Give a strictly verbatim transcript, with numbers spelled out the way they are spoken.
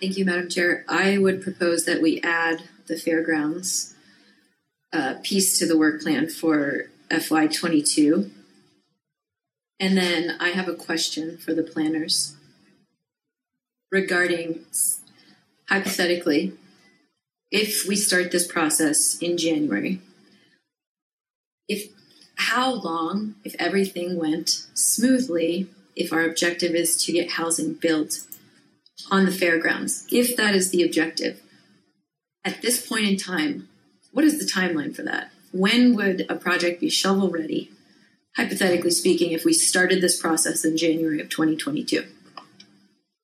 Thank you, Madam Chair. I would propose that we add the fairgrounds uh, piece to the work plan for F Y twenty-two. And then I have a question for the planners regarding, hypothetically, if we start this process in January, if how long, if everything went smoothly, if our objective is to get housing built on the fairgrounds, if that is the objective, at this point in time, what is the timeline for that? When would a project be shovel ready, hypothetically speaking, if we started this process in January of twenty twenty-two?